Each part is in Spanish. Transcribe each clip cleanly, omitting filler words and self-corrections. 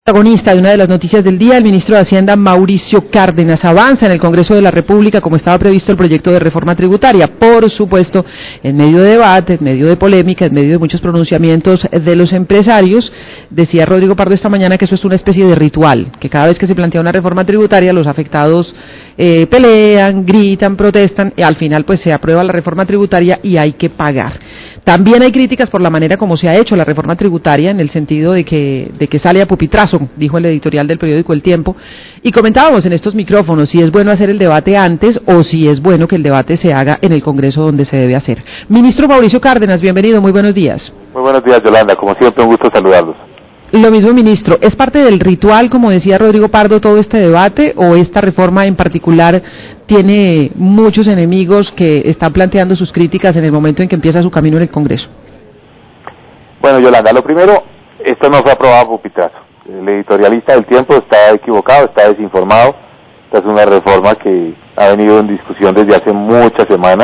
Protagonista de una de las noticias del día, el ministro de Hacienda, Mauricio Cárdenas, avanza en el Congreso de la República como estaba previsto el proyecto de reforma tributaria, por supuesto, en medio de debate, en medio de polémica, en medio de muchos pronunciamientos de los empresarios. Decía Rodrigo Pardo esta mañana que eso es una especie de ritual, que cada vez que se plantea una reforma tributaria, los afectados pelean, gritan, protestan, y al final pues se aprueba la reforma tributaria y hay que pagar. También hay críticas por la manera como se ha hecho la reforma tributaria, en el sentido de que sale a pupitrazo, dijo el editorial del periódico El Tiempo, y comentábamos en estos micrófonos si es bueno hacer el debate antes o si es bueno que el debate se haga en el Congreso donde se debe hacer. Ministro Mauricio Cárdenas, bienvenido, muy buenos días. Muy buenos días, Yolanda, como siempre un gusto saludarlos. Lo mismo, ministro, ¿es parte del ritual, como decía Rodrigo Pardo, todo este debate, o esta reforma en particular tiene muchos enemigos que están planteando sus críticas en el momento en que empieza su camino en el Congreso? Bueno, Yolanda, lo primero, esto no fue aprobado por pupitrazo. El editorialista del Tiempo está equivocado, está desinformado. Esta es una reforma que ha venido en discusión desde hace muchas semanas.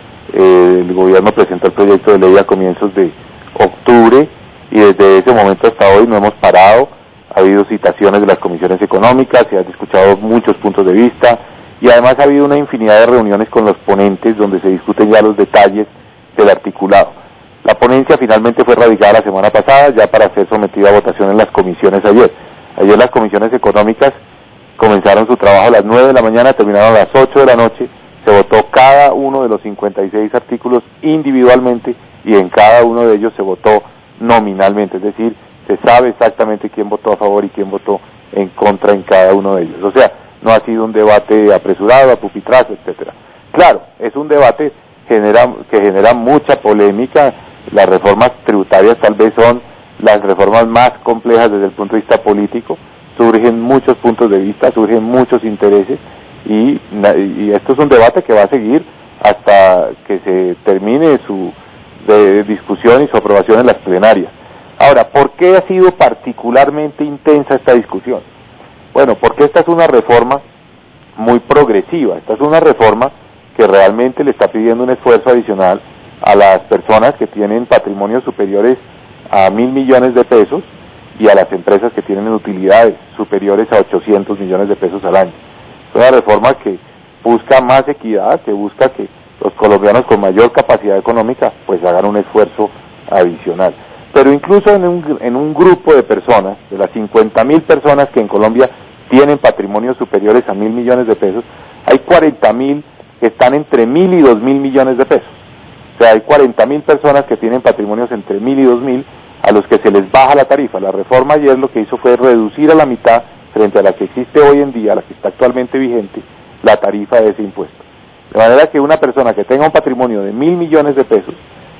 El gobierno presentó el proyecto de ley a comienzos de octubre y desde ese momento hasta hoy no hemos parado. Ha habido citaciones de las comisiones económicas, se han escuchado muchos puntos de vista y además ha habido una infinidad de reuniones con los ponentes donde se discuten ya los detalles del articulado. La ponencia finalmente fue radicada la semana pasada ya para ser sometida a votación en las comisiones ayer. Ayer las comisiones económicas comenzaron su trabajo a las 9 de la mañana, terminaron a las 8 de la noche, se votó cada uno de los 56 artículos individualmente y en cada uno de ellos se votó nominalmente, es decir, se sabe exactamente quién votó a favor y quién votó en contra en cada uno de ellos. O sea, no ha sido un debate apresurado, a pupitrazo, etcétera. Claro, es un debate que genera mucha polémica. Las reformas tributarias tal vez son las reformas más complejas desde el punto de vista político, surgen muchos puntos de vista, surgen muchos intereses y esto es un debate que va a seguir hasta que se termine su discusión y su aprobación en las plenarias. Ahora, ¿por qué ha sido particularmente intensa esta discusión? Bueno, porque esta es una reforma muy progresiva, esta es una reforma que realmente le está pidiendo un esfuerzo adicional a las personas que tienen patrimonios superiores a 1.000 millones de pesos y a las empresas que tienen utilidades superiores a 800 millones de pesos al año. Es una reforma que busca más equidad, que busca que los colombianos con mayor capacidad económica pues hagan un esfuerzo adicional. Pero incluso en un grupo de personas, de las 50.000 personas que en Colombia tienen patrimonios superiores a 1.000 millones de pesos, hay 40.000 que están entre 1.000 y 2.000 millones de pesos. O sea, hay 40.000 personas que tienen patrimonios entre 1.000 y 2.000 a los que se les baja la tarifa. La reforma ayer lo que hizo fue reducir a la mitad, frente a la que existe hoy en día, la que está actualmente vigente, la tarifa de ese impuesto. De manera que una persona que tenga un patrimonio de 1.000 millones de pesos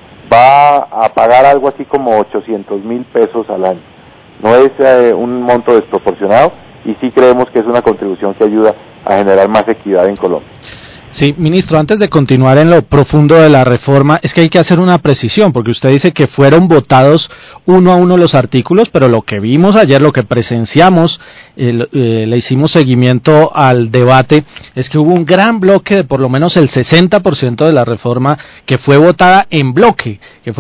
va a pagar algo así como 800.000 pesos al año. No es un monto desproporcionado y sí creemos que es una contribución que ayuda a generar más equidad en Colombia. Sí, ministro, antes de continuar en lo profundo de la reforma, es que hay que hacer una precisión, porque usted dice que fueron votados uno a uno los artículos, pero lo que vimos ayer, lo que presenciamos, le hicimos seguimiento al debate, es que hubo un gran bloque de por lo menos el 60% de la reforma que fue votada en bloque,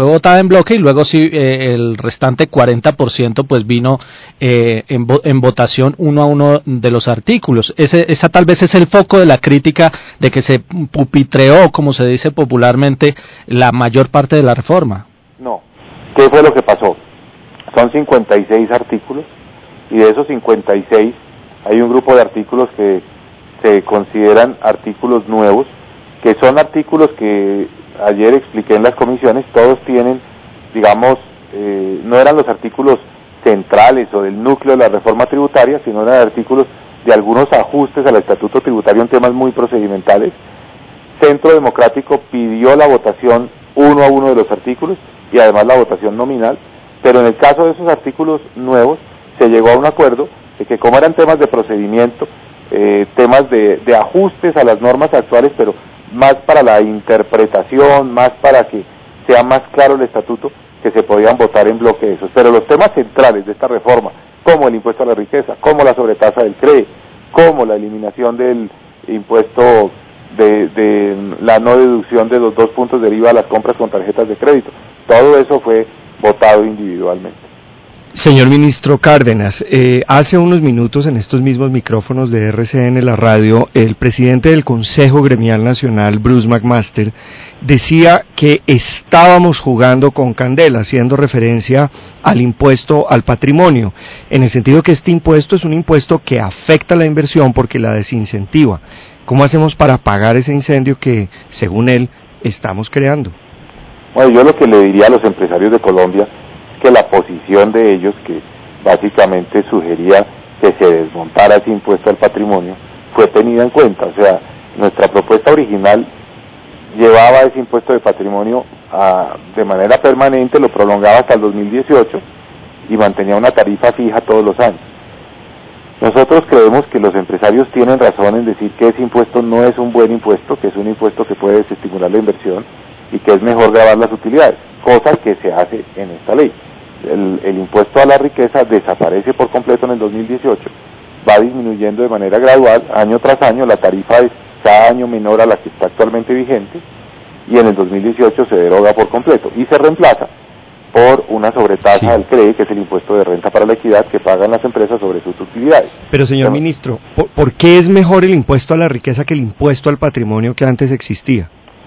y luego sí el restante 40% pues vino en votación uno a uno de los artículos. Esa tal vez es el foco de la crítica de que se pupitreó, como se dice popularmente, la mayor parte de la reforma. No. ¿Qué fue lo que pasó? Son 56 artículos y de esos 56 hay un grupo de artículos que se consideran artículos nuevos, que son artículos que ayer expliqué en las comisiones, todos tienen, digamos, no eran los artículos centrales o del núcleo de la reforma tributaria, sino eran artículos de algunos ajustes al estatuto tributario en temas muy procedimentales. Centro Democrático pidió la votación uno a uno de los artículos y además la votación nominal, pero en el caso de esos artículos nuevos se llegó a un acuerdo de que como eran temas de procedimiento, temas de ajustes a las normas actuales, pero más para la interpretación, más para que sea más claro el estatuto, que se podían votar en bloque esos. Pero los temas centrales de esta reforma, como el impuesto a la riqueza, como la sobretasa del CRE, como la eliminación del impuesto de la no deducción de los 2 puntos de IVA a las compras con tarjetas de crédito, todo eso fue votado individualmente. Señor ministro Cárdenas, hace unos minutos en estos mismos micrófonos de RCN, la radio, el presidente del Consejo Gremial Nacional, Bruce McMaster, decía que estábamos jugando con candela, haciendo referencia al impuesto al patrimonio, en el sentido que este impuesto es un impuesto que afecta la inversión porque la desincentiva. ¿Cómo hacemos para apagar ese incendio que, según él, estamos creando? Bueno, yo lo que le diría a los empresarios de Colombia que la posición de ellos, que básicamente sugería que se desmontara ese impuesto al patrimonio, fue tenida en cuenta. O sea, nuestra propuesta original llevaba ese impuesto de patrimonio de manera permanente, lo prolongaba hasta el 2018 y mantenía una tarifa fija todos los años. Nosotros creemos que los empresarios tienen razón en decir que ese impuesto no es un buen impuesto, que es un impuesto que puede desestimular la inversión y que es mejor gravar las utilidades, cosa que se hace en esta ley. El impuesto a la riqueza desaparece por completo en el 2018, va disminuyendo de manera gradual, año tras año, la tarifa es cada año menor a la que está actualmente vigente, y en el 2018 se deroga por completo, y se reemplaza por una sobretasa del CREE, que es el impuesto de renta para la equidad que pagan las empresas sobre sus utilidades. Pero señor ministro, ¿por qué es mejor el impuesto a la riqueza que el impuesto al patrimonio que antes existía?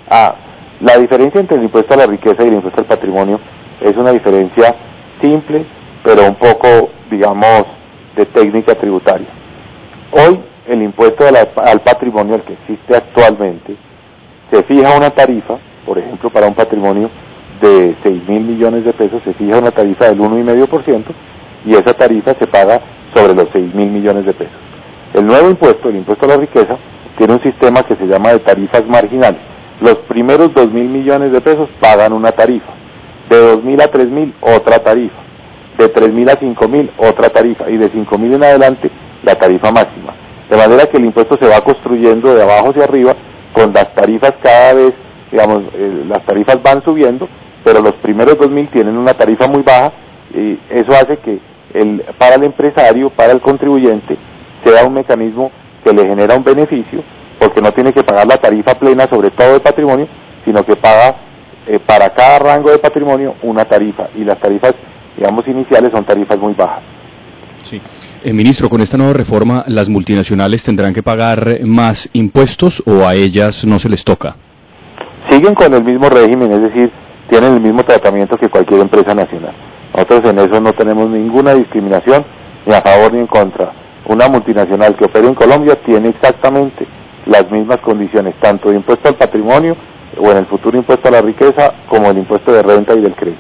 La diferencia entre el impuesto a la riqueza y el impuesto al patrimonio es una diferencia simple, pero un poco, digamos, de técnica tributaria. Hoy, el impuesto al patrimonio, el que existe actualmente, se fija una tarifa, por ejemplo, para un patrimonio de 6.000 millones de pesos, se fija una tarifa del 1,5%, y esa tarifa se paga sobre los 6.000 millones de pesos. El nuevo impuesto, el impuesto a la riqueza, tiene un sistema que se llama de tarifas marginales. Los primeros 2.000 millones de pesos pagan una tarifa, de 2.000 a 3.000 otra tarifa, de 3.000 a 5.000 otra tarifa, y de 5.000 en adelante la tarifa máxima. De manera que el impuesto se va construyendo de abajo hacia arriba, con las tarifas cada vez, digamos, las tarifas van subiendo, pero los primeros 2.000 tienen una tarifa muy baja, y eso hace que para el empresario, para el contribuyente, sea un mecanismo que le genera un beneficio, porque no tiene que pagar la tarifa plena sobre todo el patrimonio, sino que paga para cada rango de patrimonio una tarifa, y las tarifas, digamos, iniciales son tarifas muy bajas. Sí. Ministro, con esta nueva reforma, ¿las multinacionales tendrán que pagar más impuestos o a ellas no se les toca? Siguen con el mismo régimen, es decir, tienen el mismo tratamiento que cualquier empresa nacional. Nosotros en eso no tenemos ninguna discriminación, ni a favor ni en contra. Una multinacional que opere en Colombia tiene exactamente las mismas condiciones, tanto de impuesto al patrimonio o en el futuro impuesto a la riqueza, como el impuesto de renta y del crédito.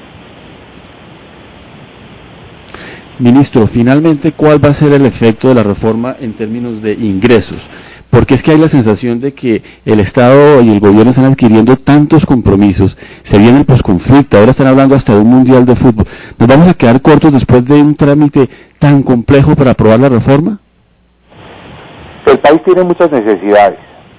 Ministro, finalmente, ¿cuál va a ser el efecto de la reforma en términos de ingresos? Porque es que hay la sensación de que el Estado y el gobierno están adquiriendo tantos compromisos, se viene el posconflicto, ahora están hablando hasta de un mundial de fútbol. ¿Nos vamos a quedar cortos después de un trámite tan complejo para aprobar la reforma? El país tiene muchas necesidades.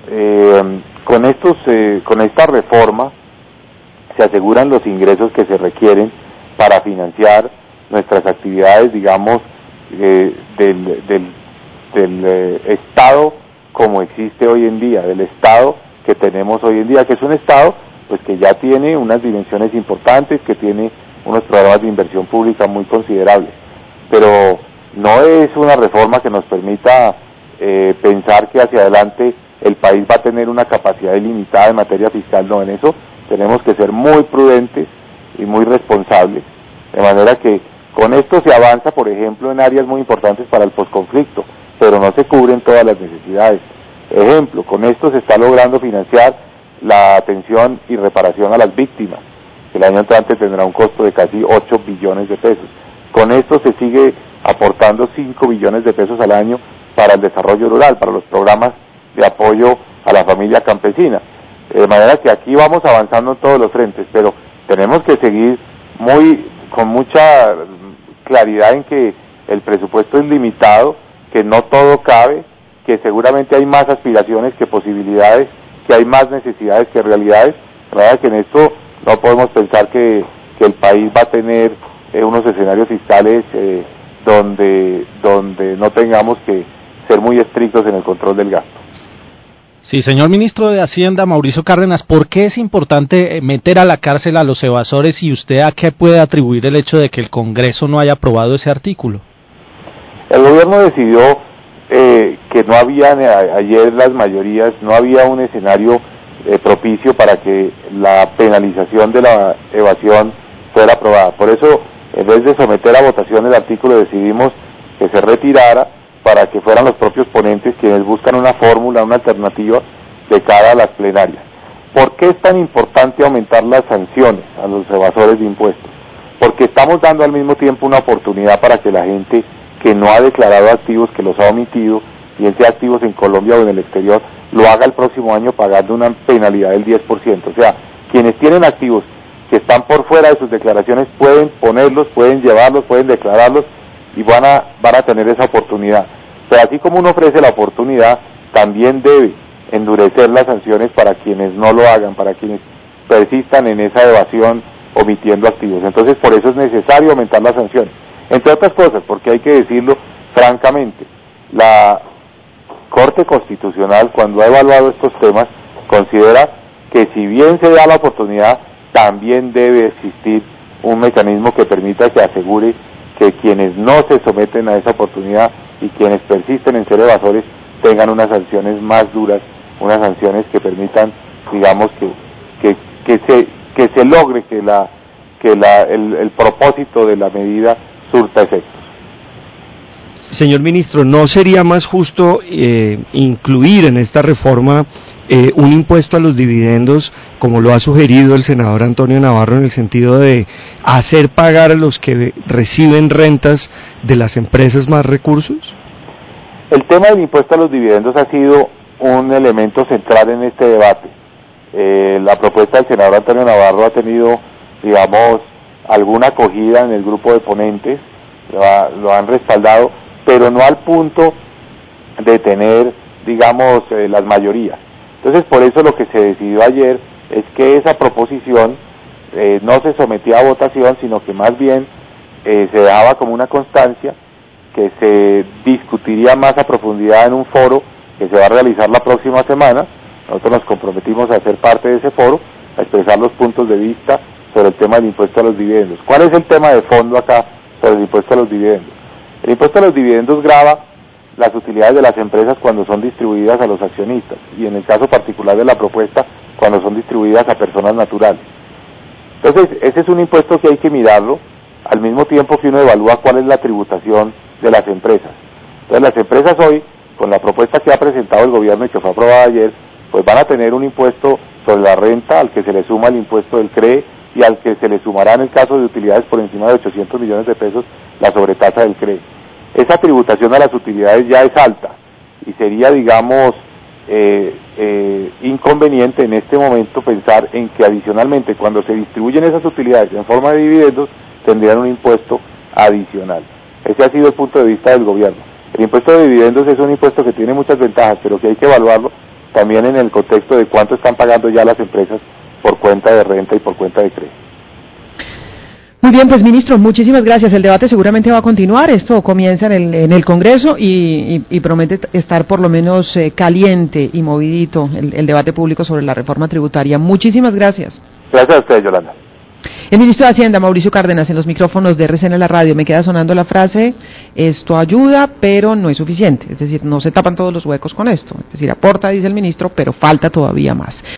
Con esta reforma se aseguran los ingresos que se requieren para financiar nuestras actividades, digamos, del Estado como existe hoy en día, del Estado que tenemos hoy en día, que es un Estado pues que ya tiene unas dimensiones importantes, que tiene unos programas de inversión pública muy considerables, pero no es una reforma que nos permita pensar que hacia adelante el país va a tener una capacidad ilimitada en materia fiscal. No, en eso tenemos que ser muy prudentes y muy responsables, de manera que con esto se avanza, por ejemplo, en áreas muy importantes para el posconflicto, pero no se cubren todas las necesidades. Ejemplo, con esto se está logrando financiar la atención y reparación a las víctimas, que el año entrante tendrá un costo de casi 8 billones de pesos. Con esto se sigue aportando 5 billones de pesos al año para el desarrollo rural, para los programas de apoyo a la familia campesina. De manera que aquí vamos avanzando en todos los frentes, pero tenemos que seguir con mucha claridad en que el presupuesto es limitado, que no todo cabe, que seguramente hay más aspiraciones que posibilidades, que hay más necesidades que realidades. De manera que en esto no podemos pensar que el país va a tener unos escenarios fiscales donde no tengamos que ser muy estrictos en el control del gasto. Sí, señor ministro de Hacienda, Mauricio Cárdenas, ¿por qué es importante meter a la cárcel a los evasores y usted a qué puede atribuir el hecho de que el Congreso no haya aprobado ese artículo? El gobierno decidió que no había, ayer las mayorías, no había un escenario propicio para que la penalización de la evasión fuera aprobada. Por eso, en vez de someter a votación el artículo, decidimos que se retirara para que fueran los propios ponentes quienes buscan una fórmula, una alternativa de cara a las plenarias. ¿Por qué es tan importante aumentar las sanciones a los evasores de impuestos? Porque estamos dando al mismo tiempo una oportunidad para que la gente que no ha declarado activos, que los ha omitido, bien sea activos en Colombia o en el exterior, lo haga el próximo año pagando una penalidad del 10%. O sea, quienes tienen activos que están por fuera de sus declaraciones pueden ponerlos, pueden llevarlos, pueden declararlos y van a tener esa oportunidad. Pero así como uno ofrece la oportunidad, también debe endurecer las sanciones para quienes no lo hagan, para quienes persistan en esa evasión omitiendo activos. Entonces, por eso es necesario aumentar las sanciones. Entre otras cosas, porque hay que decirlo francamente, la Corte Constitucional, cuando ha evaluado estos temas, considera que si bien se da la oportunidad, también debe existir un mecanismo que permita que asegure que quienes no se someten a esa oportunidad y quienes persisten en ser evasores tengan unas sanciones más duras, unas sanciones que permitan, digamos, que se logre que el propósito de la medida surta efectos. Señor ministro, ¿no sería más justo incluir en esta reforma un impuesto a los dividendos, como lo ha sugerido el senador Antonio Navarro, en el sentido de hacer pagar a los que reciben rentas de las empresas más recursos? El tema del impuesto a los dividendos ha sido un elemento central en este debate. La propuesta del senador Antonio Navarro ha tenido, digamos, alguna acogida en el grupo de ponentes, lo han respaldado, pero no al punto de tener, digamos, las mayorías. Entonces, por eso lo que se decidió ayer es que esa proposición no se sometía a votación, sino que más bien se daba como una constancia que se discutiría más a profundidad en un foro que se va a realizar la próxima semana. Nosotros nos comprometimos a ser parte de ese foro, a expresar los puntos de vista sobre el tema del impuesto a los dividendos. ¿Cuál es el tema de fondo acá sobre el impuesto a los dividendos? El impuesto a los dividendos grava las utilidades de las empresas cuando son distribuidas a los accionistas y en el caso particular de la propuesta, cuando son distribuidas a personas naturales. Entonces, ese es un impuesto que hay que mirarlo al mismo tiempo que uno evalúa cuál es la tributación de las empresas. Entonces, las empresas hoy, con la propuesta que ha presentado el gobierno y que fue aprobada ayer, pues van a tener un impuesto sobre la renta al que se le suma el impuesto del CRE y al que se le sumará en el caso de utilidades por encima de 800 millones de pesos la sobretasa del CRE. Esa tributación a las utilidades ya es alta y sería, digamos, inconveniente en este momento pensar en que adicionalmente cuando se distribuyen esas utilidades en forma de dividendos tendrían un impuesto adicional. Ese ha sido el punto de vista del gobierno. El impuesto de dividendos es un impuesto que tiene muchas ventajas, pero que hay que evaluarlo también en el contexto de cuánto están pagando ya las empresas por cuenta de renta y por cuenta de CRE. Muy bien, pues ministro, muchísimas gracias. El debate seguramente va a continuar. Esto comienza en el Congreso y promete estar por lo menos caliente y movidito el debate público sobre la reforma tributaria. Muchísimas gracias. Gracias a usted, Yolanda. El ministro de Hacienda, Mauricio Cárdenas, en los micrófonos de RCN la radio. Me queda sonando la frase: esto ayuda, pero no es suficiente. Es decir, no se tapan todos los huecos con esto. Es decir, aporta, dice el ministro, pero falta todavía más.